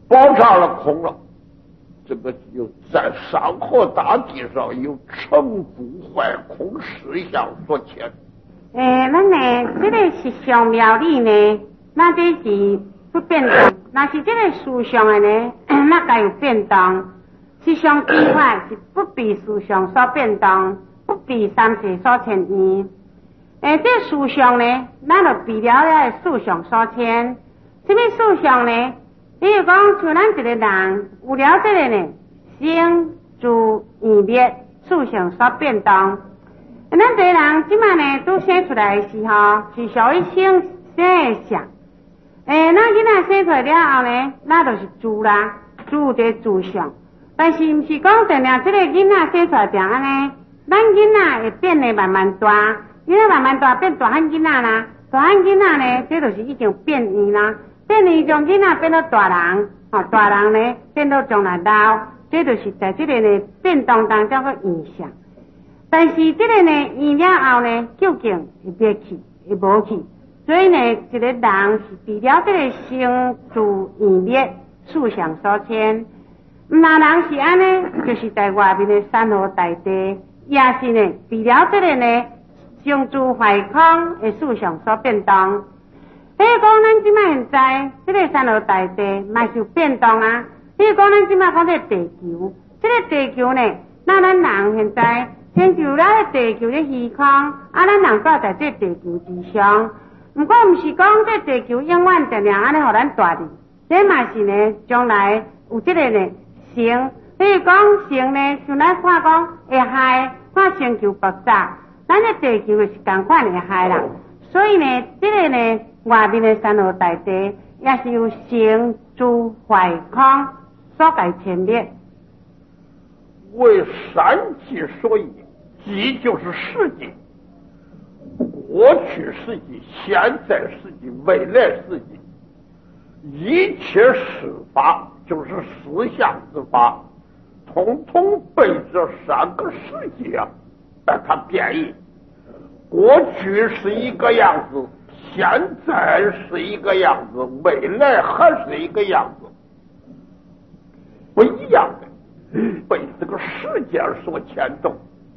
包扎了空了，这个就在山河大地上有成住坏空实相所牵。 咱呢，这个实相妙理呢，那这是不变动；那是这个思想的呢，那该有变动。实相之法是不被思想所变动，不被三世所牵引。这思想呢，咱就被了了思想所牵。什么思想呢？比如讲，像咱一个人有了这个呢，生住意灭思想所变动。咱这个人即摆呢，都生出来的时候，是属于生的相。咱囡仔生出来了后呢，那就是住啦，住的住相。但是唔是讲定定这个囡仔生出来就安尼，咱囡仔会变得慢慢大，囡仔慢慢大变大汉囡仔啦，大汉囡仔呢，这就是已经变异啦，变异从囡仔变到大人，大人呢变到将来老，这就是在这个呢变动当中个现象。但是这个呢变了后呢，究竟会灭去，会无去，所以呢，一个人是除了这个生住意灭思想所牵。那人是安呢，就是在外面的山河大地，也是呢，除了这个呢，生住坏空的思想所变动。比如讲，咱即摆现在这个山河大地嘛是有变动啊。比如讲，咱即摆讲这个地球，这个地球呢，那咱人现在先就了地球的虚空，咱人住在这地球之上。不过，唔是讲这地球永远定定安尼互咱住哩，这嘛是呢，将来有这个呢。成，比如讲成呢，像咱看讲会害，看星球爆炸，咱的地球是同款会害啦。所以呢，这个呢，外面的山河大地也是由生住坏空所改牵灭。 为三际所以，际就是世界，过去世纪、现在世纪、未来世纪，一切事法。就是思想之法，统统被这三个世界把它变异。过去是一个样子，现在是一个样子，未来还是一个样子，不一样的，被这个世界所牵动。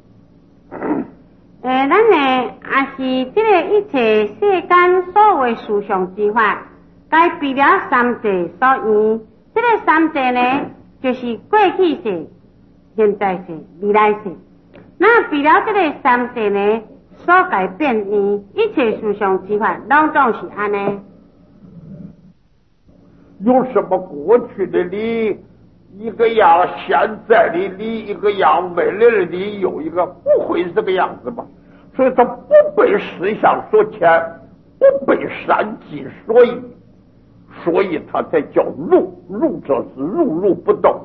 咱呢也是这个一切世间所谓思想之法，该被了三界所依。这个三界呢，就是过去世、现在世、未来世。那为了这个三界呢，所改变异，一切思想之法，拢总是安尼。 有什么过去的理一个样，现在的理一个样，未来的理有一个，不会是这个样子吧？所以它不被思想所牵，不被三际所依。所以它才叫入，入这是入不动。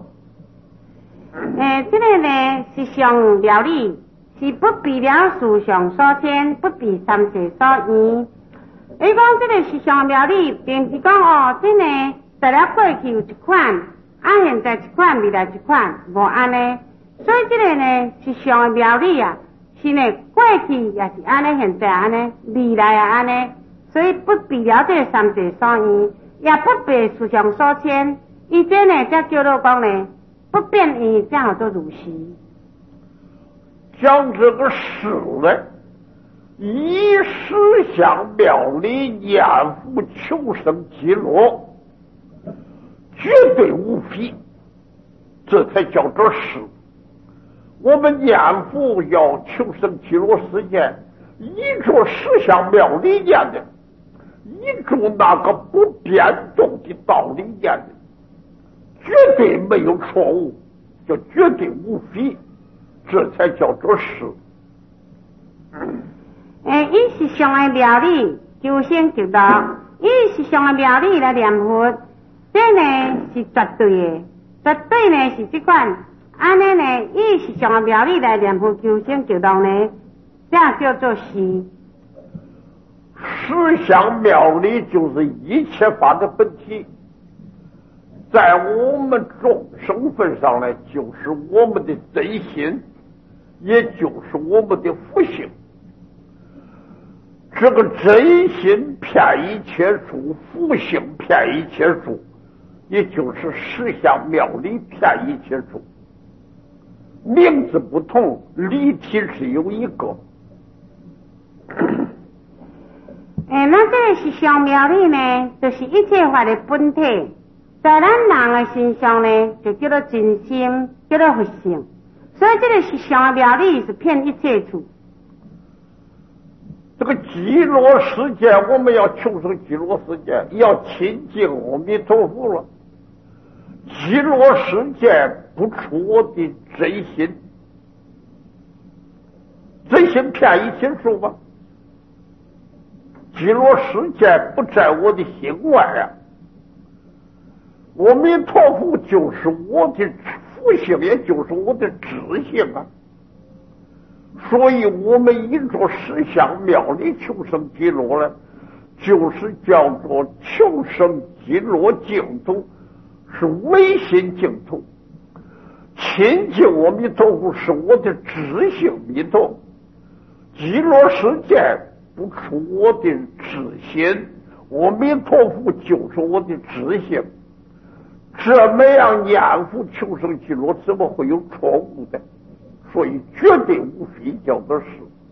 这个呢是想了理，是不被了思想所牵，不被三界所依。你讲这个是想了理，并是讲这呢在了过去有一款，现在一款，未来一款，无安尼。所以这个呢是想了理啊，是呢过去也是安尼，现在安尼，未来也安尼。所以不被了这个三界所依。也不被思想所牵，以这呢，才叫做讲呢，不变异，才叫做如是。 讲这个事呢，以思想妙理念佛求生极乐，绝对无非，这才叫做事。我们念佛要求生极乐世界，依着思想妙理念的。依住那个不变动的道理念的，绝对没有错误，就绝对无非，这才叫做事。 伊是上的妙理，求生极乐；伊是上的妙理来念佛，这呢是绝对的，绝对呢是这款。安尼呢，伊是上的妙理来念佛，求生极乐呢，这叫做是。 思想妙理就是一切法的本体，在我们众生份上呢，就是我们的真心，也就是我们的福性。这个真心骗一切处，福性骗一切处， 也就是十相妙理遍一切处，名字不同，理体只有一个。 那这个十相妙理呢，就是一切法的本体，在咱人的身上呢，就叫做真心，叫做佛性。所以这个十相妙理是遍一切处。 这个极乐世界，我们要求生极乐世界，要亲近阿弥陀佛了。极乐世界不出我的真心，真心遍一切处吧。极乐世界不在我的心外啊，阿弥陀佛就是我的福性，也就是我的知性啊。所以我们依着十相妙理求生极乐呢，就是叫做求生极乐净土，是唯心净土。亲近阿弥陀佛是我的知性弥陀，极乐世界不出我的知心，阿弥陀佛就是我的知性。这么样念佛求生极乐，怎么会有错误的？所以绝对无非叫做是。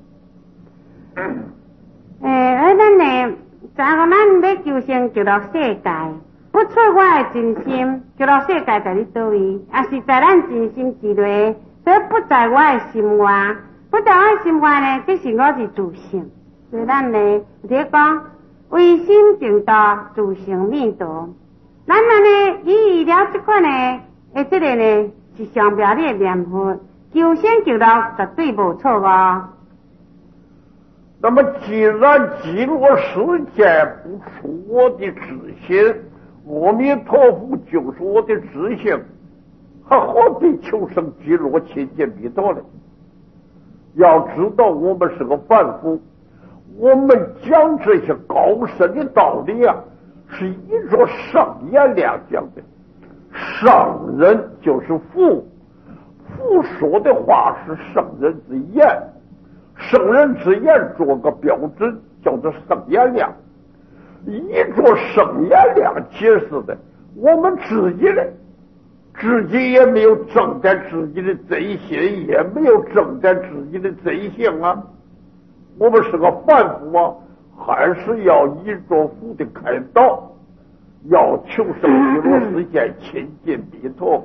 咱呢，咱讲咱要求生极乐世界，不出我的真心，极乐世界在你倒位，也是在咱真心之内，所以不在我的心外，不在我的心外呢，即是我是自性。所以咱呢，就讲唯心净道，自性弥陀。咱呢，依了这款呢，这个呢是上妙理的念佛。求生极乐绝对无错哦。 那么既然极乐世界不出我的知心，阿弥陀佛就是我的知性，还何必求生极乐亲近弥陀呢？要知道我们是个凡夫，我们讲这些高深的道理啊，是依着圣言良讲的。圣人就是佛，佛说的话是圣人之言，圣人之言做个标准，叫做圣言量。依着圣言量解释的，我们自己也没有证在自己的真心，也没有证在自己的真性啊。我们是个凡夫啊，还是要依着佛的开导，要求生极乐世界，亲近弥陀。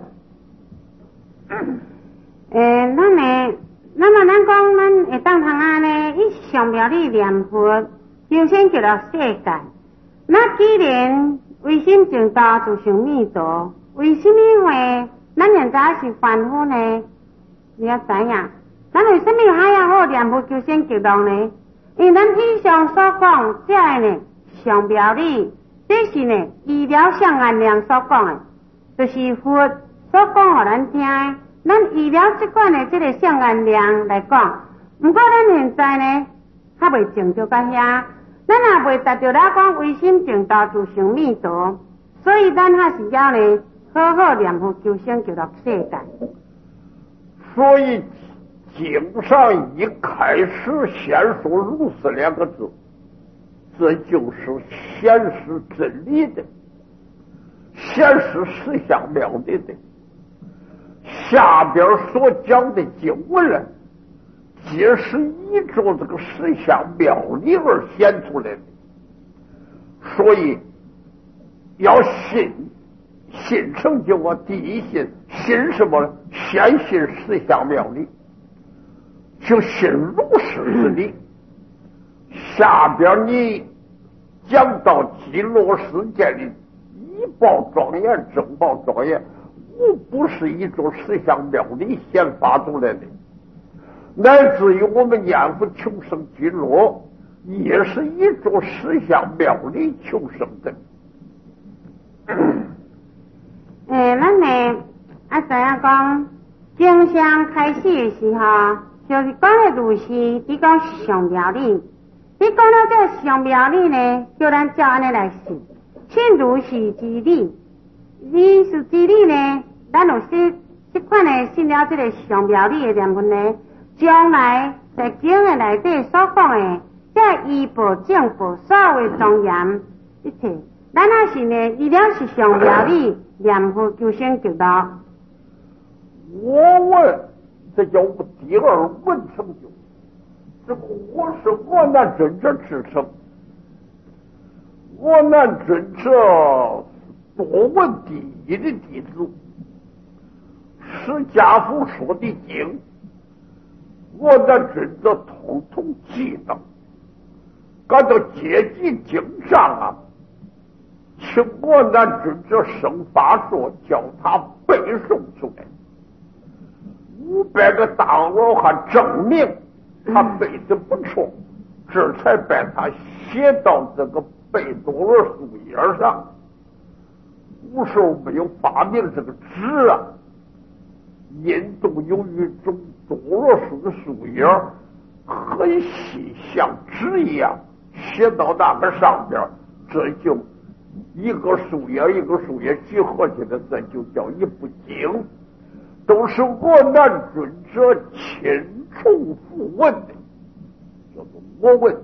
那么咱讲，咱会当通安呢，以上妙理念佛，求生极乐世界。那既然唯心净道，自性弥陀，为什么会咱现在是凡夫呢？你要知影，咱为什么还要好念佛求生极乐呢？因为咱以上所讲这呢上妙理，这是呢依了上安良所讲的，就是佛所讲给咱听的。咱依了这款的这个上安良来讲，不过咱现在呢还未证到到遐，咱也未达到咱讲唯心净道，自性弥陀，所以咱还是要呢好好念佛求生极乐世界。 所以经上一开始先说如是两个字，这就是显示真理的，显示实相妙理的。下边所讲的经文呢，皆是依着这个实相妙理而显出来的。所以要信成就啊，第一信什么呢？先信实相妙理，就信如是之理。下边你讲到极乐世界的以报庄严、正报庄严，无不是一种实相妙理显发出来的，乃至于我们念佛求生极乐，也是一种实相妙理求生的。 咱呢知影讲，经上开始的时候，就是讲的如是，你讲上妙理。你讲到这上妙理呢，叫咱照安尼来信，信如是之理。如是之理呢，咱有这款呢信了这个上妙理的念佛呢，将来在经的内底所讲的，这医报正报所有的庄严，一切咱那是呢，医疗是上庙里念佛求生极乐。 我问，这叫第二问成就。这个我是我难真者之称，我难真者多闻第一的弟子，释家父说的经，我难真者统统记得，赶到接近经上啊，请我难真者生发说，叫他背诵出来。500个大罗汉证明他背的不错，这才把他写到这个贝多罗书页上。古时候没有发明这个纸啊，印度有一种多罗书的书页，很细，像纸一样，写到那个上边，这就一个书页一个书页集合起来，这就叫一部经。都是我难准者亲重复问的，叫做我问。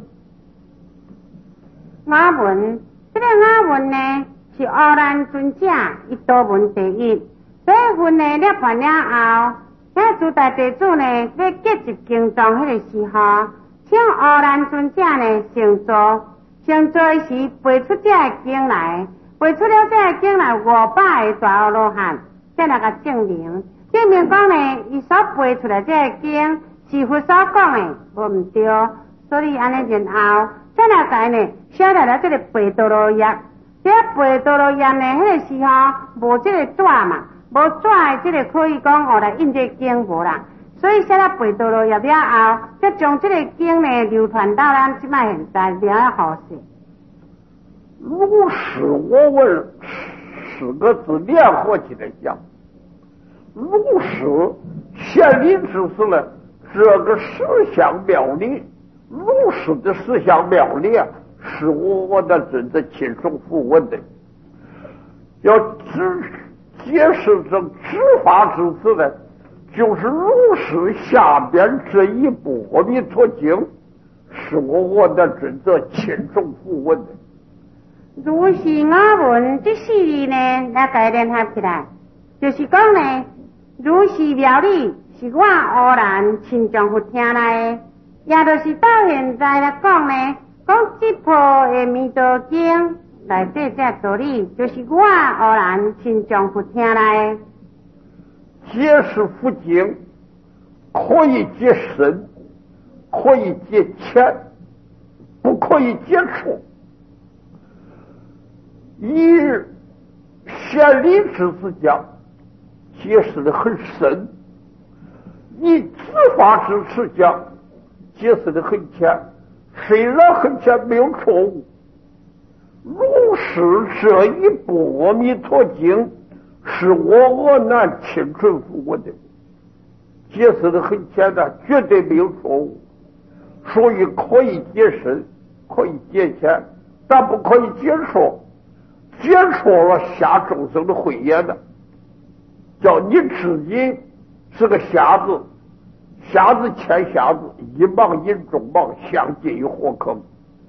我问，这个我问呢，是阿难尊者伊多闻第一。这一份呢，了完了后，那诸大弟子呢，在结集经藏迄个时候，请阿难尊者呢乘坐，乘坐时背出这个经来，背出了这个经来500个大阿罗汉，再来个证明。证明讲呢，伊所背出来这个经是佛所讲的，无毋对，所以安尼然后再来解呢，写来了这个贝多罗页。这贝多罗页呢，迄个时候无这个纸嘛，无纸的这个可以讲来印这个经无啦，所以写了贝多罗页了后，再将这个经呢流传到咱即摆现在了后世。 如是我问4个字联合起来讲。如是显理之事呢，这个实相妙理，如是的实相妙理啊，是我的真的亲手复问的。要解释这执法之事呢，就是如是下边这一部《阿弥陀经》，是我的真的亲手复问的。 如是我问这4字呢，来改联合起来，就是讲呢。如是妙理是我偶然亲将佛听来的，也就是到现在来讲呢，讲这部的弥陀经内底这道理，就是我偶然亲将佛听来的。 解释佛经可以解深，可以解浅，不可以解错。以显理之思讲。解释的很深，以执法之词讲，解释的很浅，虽然很浅，没有错误。如是这一部《阿弥陀经》，是我难亲纯复问的，解释的很浅的，绝对没有错误，所以可以解深，可以解浅，但不可以解错，解错了下众生的慧眼的。叫你自己是个瞎子，瞎子欠瞎子，一盲引众盲，相见于火坑。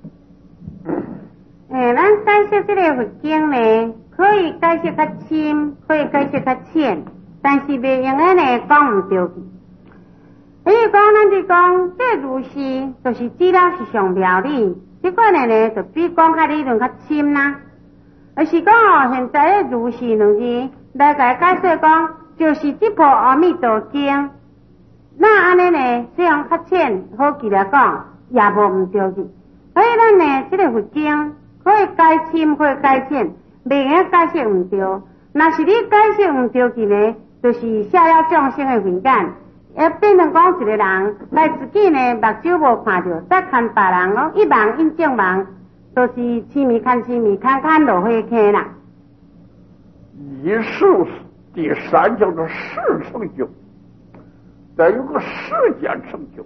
咱解释这个佛经呢，可以解释较深，可以解释较浅，但是袂用的呢讲唔对去。所以讲，咱就讲这如是，就是资料是上妙理，这个呢就比讲较理论较深啦。而是讲现在的如是2字。来解释讲，就是这部《阿弥陀经》。那安尼呢，这样较浅，好记来讲，也无唔对去。所以咱呢，这个佛经可以解深，可以解浅，袂用解释唔对。若是你解释唔对去呢，就是写了众生的慧眼，也变成讲一个人，来自己呢目睭无看到，再看别人讲一盲印证盲，都是痴迷看痴迷，看看落火坑啦。 以是第3叫做事成就，再有个时间成就。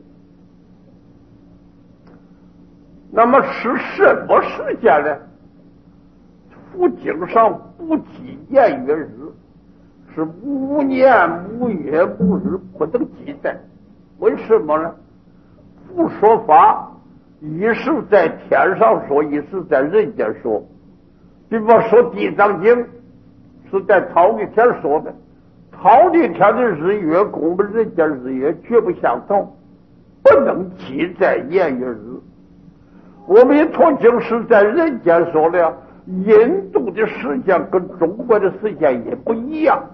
那么是什么时间呢？佛经上不记年月日，是无年无月无日不能记载。为什么呢？佛说法一是在天上说，一是在人间说。 比方说《地藏经》是在头一天说的，头一天的日月跟我们人间日月绝不相同，不能记在年月日。我们《陀经》是在人间说的，印度的时间跟中国的时间也不一样。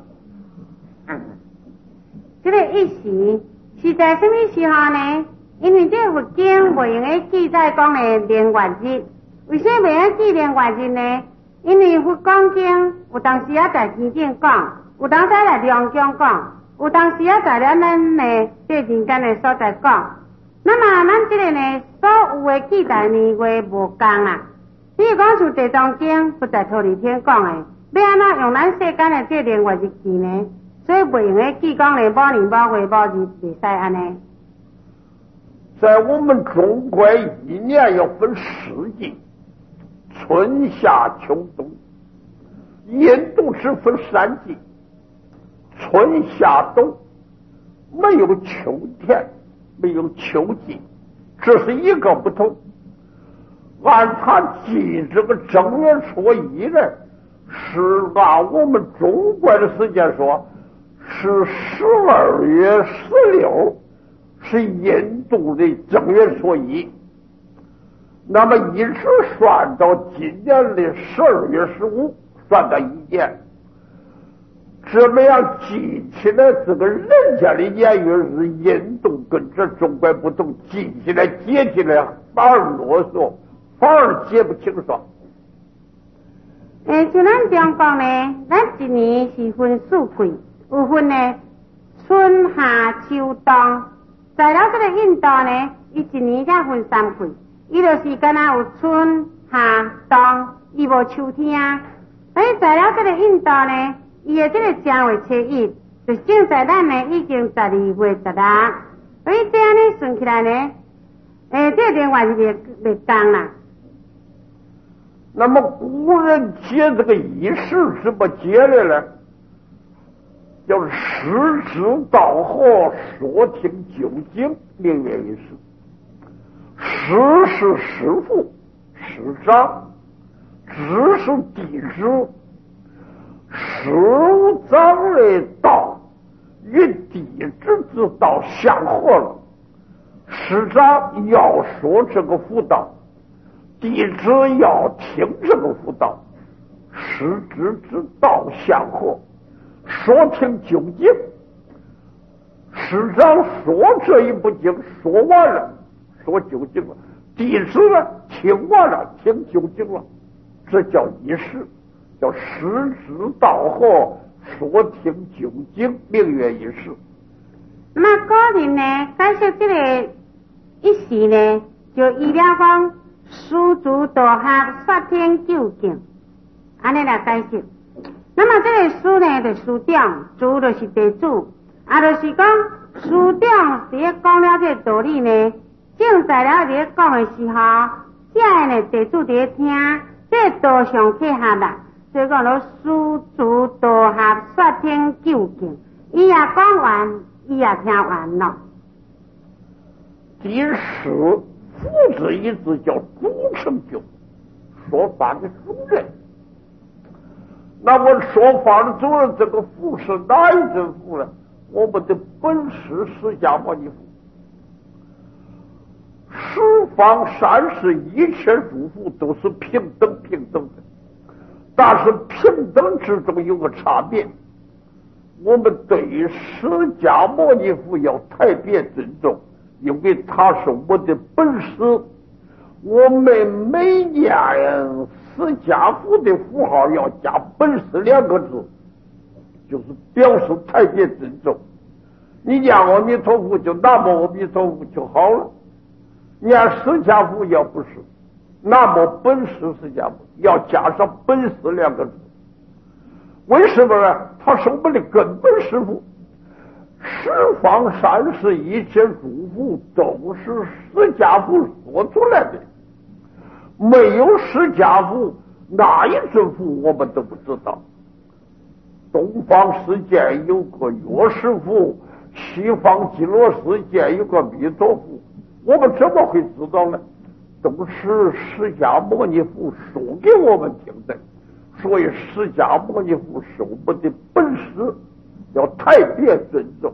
这个意思是在什么时候呢？因为这佛经不用的记载讲的连月日，为什么不用记连月日呢？因为佛讲经有当时也在天顶讲，有当时在阳江讲，有当时也在咱的这人间的所在讲。那么咱这个呢，所有的记载年月无共啦。比如讲像地藏经不在头二天讲的，要安怎用咱世间的这连月日记呢？所以不用的记讲的某年某月某日袂使安尼。 在我们中国一年要分四季，春夏秋冬。印度只分3季，春夏冬，没有秋天，没有秋季，这是一个不同。按他记这个正月初一呢，是按我们中国的时间说，是12月16，是印度的正月初一。那么一直算到今年的12月15，算到一年。这么样记起来，这个人家的年月日，印度跟这中国不同，记起来接起来反而啰嗦，反而接不清爽。 像咱中国呢，咱一年是分4季，有分呢春夏秋冬。在了这个印度呢，伊一年才分3季，伊就是敢若有春夏冬，伊无秋天啊。所以在了这个印度呢，伊的这个正月初一，就正在咱呢已经12月16，所以这样呢算起来呢，这个连月日袂共啦。 那么古人接这个仪式怎么接的呢？叫时之道后，说听究竟，明月仪式。时是师父师长，知是弟子，师长的道与弟子之道相合了。师长要说这个辅导，弟子要听这个辅导，师之之道相合，说听究竟。师长说这一部经说完了，说究竟了，弟子呢听完了，听究竟了，这叫仪式，叫师之道后，说听究竟，明月仪式。 那么古人呢解释这个一时呢，就依了讲师主道学，说听究竟，安尼来解释。那么这个师呢，就师长，主就是弟子，就是讲师长伫讲了这个道理呢，正在了伫讲的时候，这个呢弟子伫听，这个道上契合啦，所以讲了师主道学，说听究竟，伊也讲完，伊也听完了。 第十父子一字叫主成就，说法的主人。那么说法的主人，这个父是哪一尊父呢？我们的本师释迦牟尼佛。十方三世一切诸佛都是平等的，但是平等之中有个差别。我们对于释迦牟尼佛要特别尊重，因为他是我的本师。我们每年释迦佛的符号要加本师2个字，就是表示特别尊重。你念阿弥陀佛就南无阿弥陀佛就好了，念释迦佛要不是南无本师释迦佛，要加上本师2个字。为什么呢？他是我们的根本师父。十方三世一切诸佛都是释迦佛说出来的，没有释迦佛，哪一尊佛我们都不知道。东方世界有个药师佛，西方极乐世界有个弥陀佛，我们怎么会知道呢？都是释迦牟尼佛说给我们听的。 所以释迦牟尼佛是我们的本师，要太别尊重。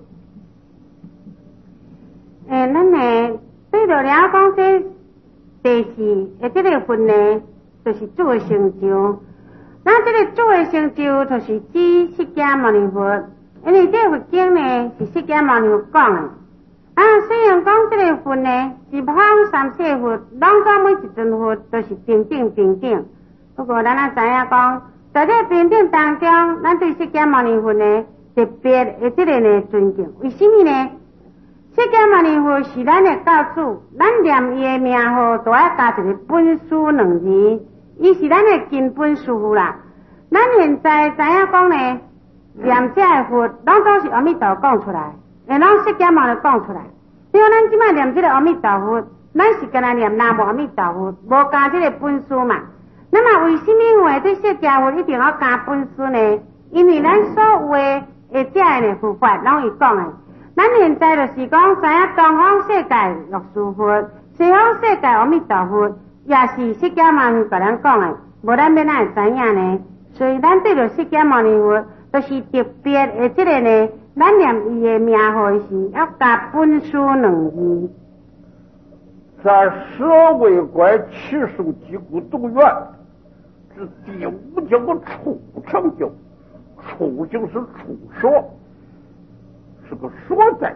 咱呢对着了讲这第四这个份呢，就是主的成就。那这个主的成就，就是指释迦牟尼佛，因为这佛经呢是释迦牟尼佛讲的。虽然讲这个佛呢是方三世佛，拢讲每一尊佛都是平等，不过咱知影讲，在这平等当中，咱对释迦牟尼佛呢特别的这个呢尊敬。为什么呢？释迦牟尼佛是咱的教主，咱念伊的名号都要加一个本师2字，伊是咱的根本师父啦。咱现在知影讲呢，念这个佛，拢都是阿弥陀讲出来，拢释迦牟尼讲出来。因为咱即摆念这个阿弥陀佛，咱是跟他念南无阿弥陀佛，无加这个本师嘛。那么为什么话这释迦佛一定要加本师呢？因为咱所有的这的佛法，拢会讲的。咱现在就是讲，知影东方世界六师佛，西方世界阿弥陀佛，也是释迦牟尼甲咱讲的，无咱要哪会知影呢？所以咱对着释迦牟尼佛，都是特别的这个呢，咱念伊的名号是要加本师2字。 在舍卫观七数集古洞院之第5叫个处成就，处就是处说，是个说在，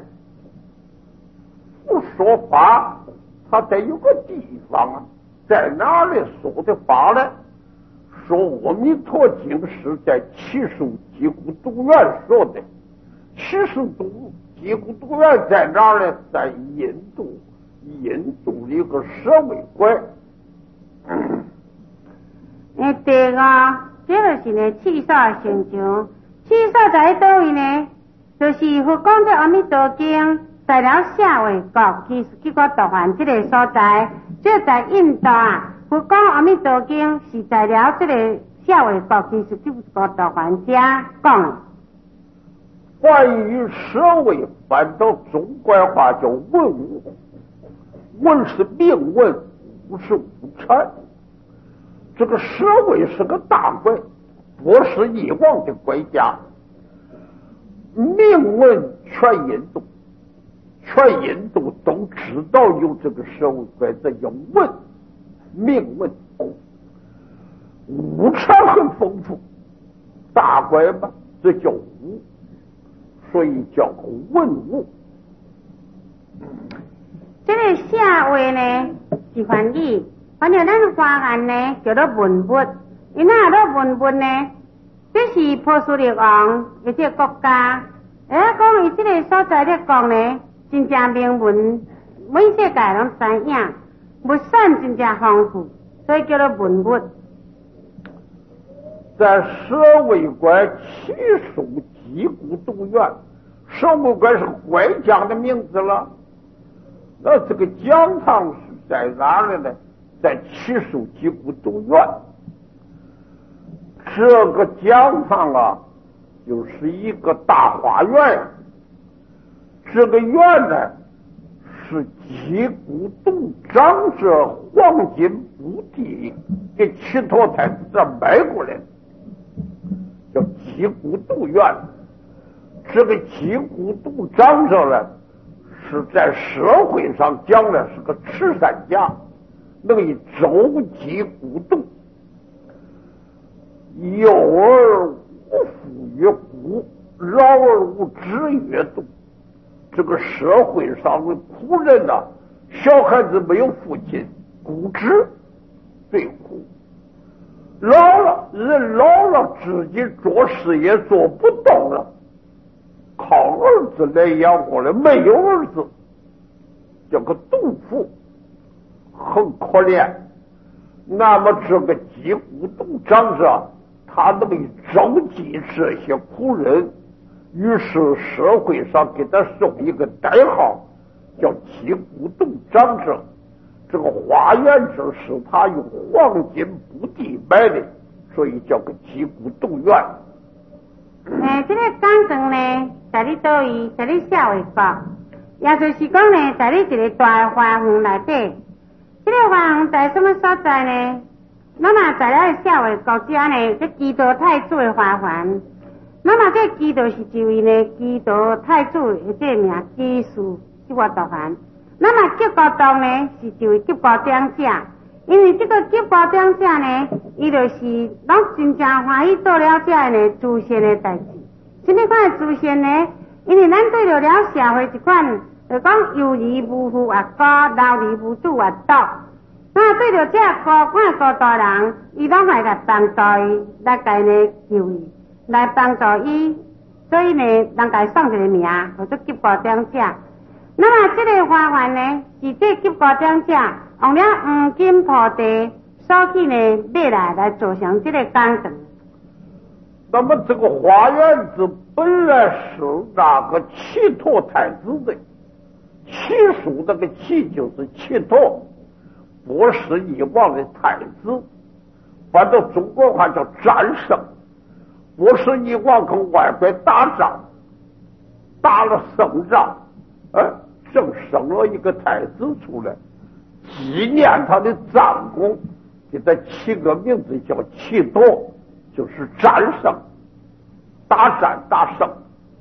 不说法，它得有个地方啊，在哪里说的法呢？说阿弥陀经是在七数集古洞院说的，七数集古洞院在哪呢？在印度的一个舍卫观。 第5，这就是呢七煞成就。七煞在倒位呢？就是佛讲这阿弥陀经在了舍卫国，其实结果大梵这个所在，这在印度啊。佛讲阿弥陀经是在了这个舍卫国，其实结果大梵家讲的。 关于舍卫翻到中国话叫文武，文是命文，武是武禅。这个舍卫是个大官，多是一王的国家。命文全印度都知道有这个舍卫官，这叫文，命文。武禅很丰富，大官嘛，这叫武，所以叫文武。 这个舍卫呢是梵语，反正咱华言呢叫做文物，因那做文物呢，这是波斯匿王一个国家。讲伊这个所在咧讲呢，真正名文，每世界拢知影，物产真正丰富，所以叫做文物。 在舍卫观七数集古洞院，舍卫观是官将的名字了。那这个讲堂是在哪里呢？在七数集古洞院。这个讲堂啊，就是一个大花园。这个园呢，是集古洞长者黄金布地给乞讨太子这买过来的，叫集古洞院。这个集古洞长者呢，是在社会上讲的是个慈善家，能以周集古洞，幼儿无父曰孤，老而无知曰惰。这个社会上的苦人呐，小孩子没有父亲，孤知最苦。人老了，自己做事也做不动了，靠儿子来养活了，没有儿子，叫个独妇，很可怜。那么这个集古洞长者，他能召集这些苦人，于是社会上给他送一个代号，叫集古洞长者。这个花园子是他用黄金布地买的，所以叫个集古洞院。 这个讲堂呢，在你倒位，在你舍卫国，也就是讲呢，在你一个大花园内底。这个花园在什么所在呢？ 那么在了社会国家呢，这基督太子的花环，那么这基督是一位呢基督太子的这名基士这个大凡，那么吉高堂呢是一位吉高长者，因为这个吉高长者呢，伊就是拢真正欢喜做了这呢慈善的代志。什么款的慈善呢？因为咱对着了社会一款，就讲有儿无父也高，老儿无主也倒。那对着这孤款孤大人，伊拢来来帮助伊，来家呢救伊，来帮助伊，所以呢，人家送一个名，叫做吉高长者。那么这个花环呢，是这吉高长者用了黄金铺地所去呢买来做成这个工程。 那么这个花园子本来是那个启拓太子的，启属那个启就是启拓，不是以往的太子，反正中国话叫战胜，不是以往跟外国打仗，打了胜仗，正生了一个太子出来，纪念他的战功，给他起个名字叫启拓，就是战胜，大战大胜。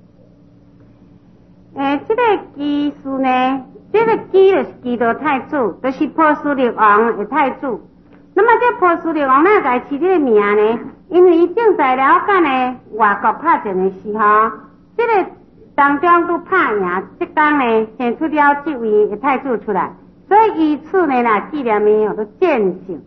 这个基士呢，这个基就是基督太子，就是波斯匿王的太子。那么这波斯匿王呢，改起这个名呢，因为伊正在了解呢外国拍战的时候，这个当中都拍赢，这天呢选出了这位的太子出来，所以以此呢来纪念伊的战胜。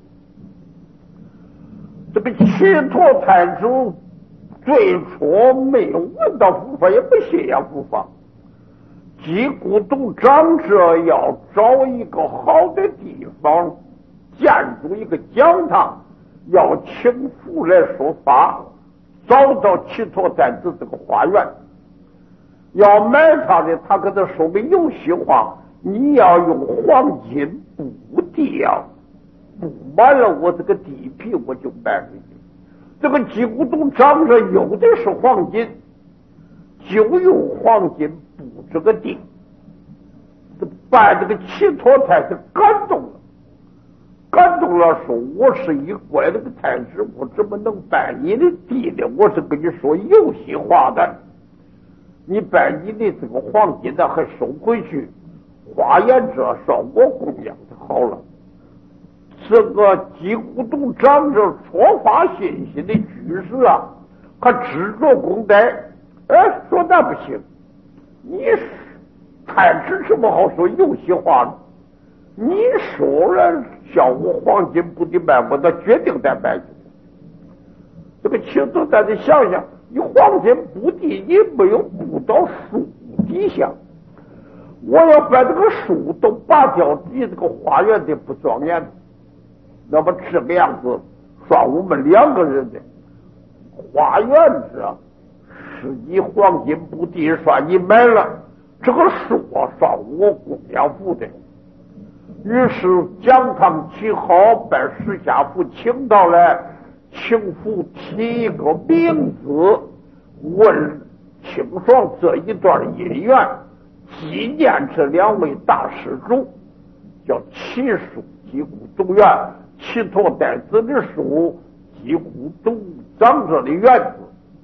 这个启拓太子最初没有闻到佛法，也不信仰佛法。吉古东长者要找一个好的地方建筑一个讲堂，要请佛来说法，找到启拓太子这个花园，要买他的，他跟他说个游戏话，你要用黄金补地啊，补满了我这个地皮，我就卖给你。这个吉古东长者有的是黄金，就用黄金补这个地，把这个启拓太子感动了，说我是一乖的个太子，我怎么能败你的地呢？我是跟你说游戏话的，你把你的这个黄金呢还收回去，花园者上我供养就好了。这个吉古东长者戳发信息的居士啊，还执着公带，说那不行，你太子什么好说游戏话呢？你说了叫我黄金不得卖，我那决定得卖去。这个启拓太子想想，你黄金布地你没有布到树底下，我要把这个树都拔掉，你这个花园的不庄严。那么这个样子算我们两个人的花园子啊，是以黄金布地算你买了，这个树啊算我供养佛的。于是讲堂起好，把释迦佛请到来，请佛提一个名字，问清爽这一段姻缘，纪念这两位大施主，叫启书吉古东院，启拓太子的书，吉古东长者的院子。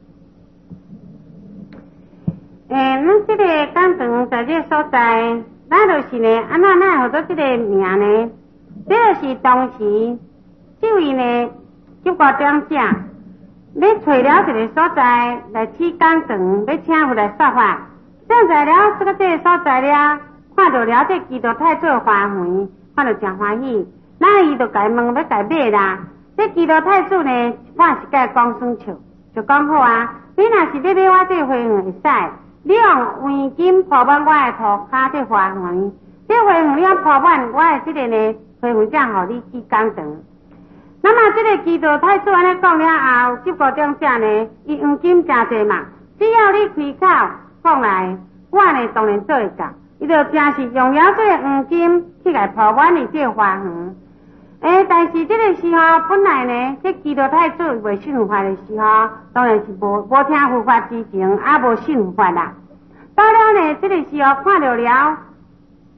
那这个讲堂在这所在，那就是呢，安那好多这个名呢，这就是当时这位呢吉高长者，你找了一个所在来起讲堂，要请回来说法。正在了这个所在了，看到了这基督太子花园，看到真欢喜。那伊就改问要改买啦。这基督太子呢，看是该讲算笑，就讲好啊。你若是要买我这花园会使，你用黄金铺满我的涂骹这花园，这花园你铺满我的这个呢花园才互你起讲堂。那么这个基督太子安尼讲了后，这个长者呢，伊黄金真济嘛，只要你开口讲来，我呢当然做会到。伊就真是用了这个黄金去来铺满的这个花园。但是这个时候本来呢，这基督太子未信法的时候，当然是无听佛法之前，也无信法啦。到了呢，这个时候看到了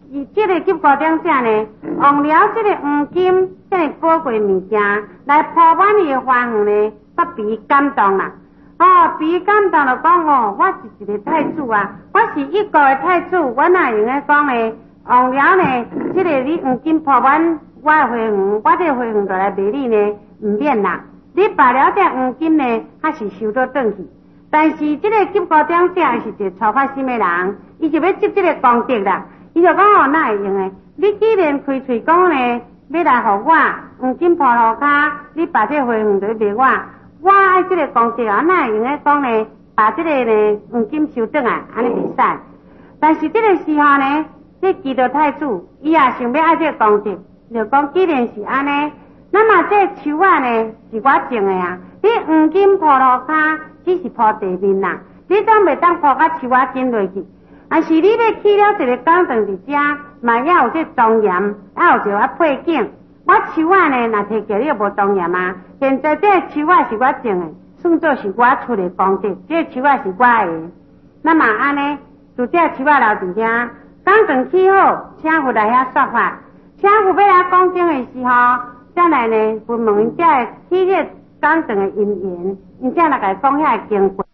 以这个结果点者呢，用了这个黄金这个宝贵物件来铺满伊的花园呢，煞被感动啦。被感动就讲我是一个太子啊，我是一个的太子，我哪用咧讲呢？用了呢，这个你黄金铺满我的花园，我这个花园就来卖你呢，唔免啦。你把了这黄金呢，还是收到转去。但是这个结果点者是一个操法心的人，伊就要接这个功德啦。伊就讲哪会用诶？你既然开喙讲呢，要来互我黄金铺路骹，你把这花园就卖我爱这个功德啊，哪会用咧讲呢？把这个呢黄金收转来，安尼袂使。但是这个时候呢，这基督太子伊也想要爱这个功德，就讲既然是安尼，那么这树啊呢是我种的啊，你黄金铺路骹只是铺地面啦，你总袂当铺甲树啊紧落去。但是你要起了一个讲堂伫遮，嘛要有这庄严，要有一个配景。我树啊呢，若摕叫你无庄严啊。现在这树啊是我种的，算作是我出的功德，这树啊是我的。那么安尼，就这树啊留伫遐，讲堂起好，请佛来遐说法，请佛要来讲经的时候，再来呢，佛问因这起这讲堂的因缘，因这来甲讲遐经过。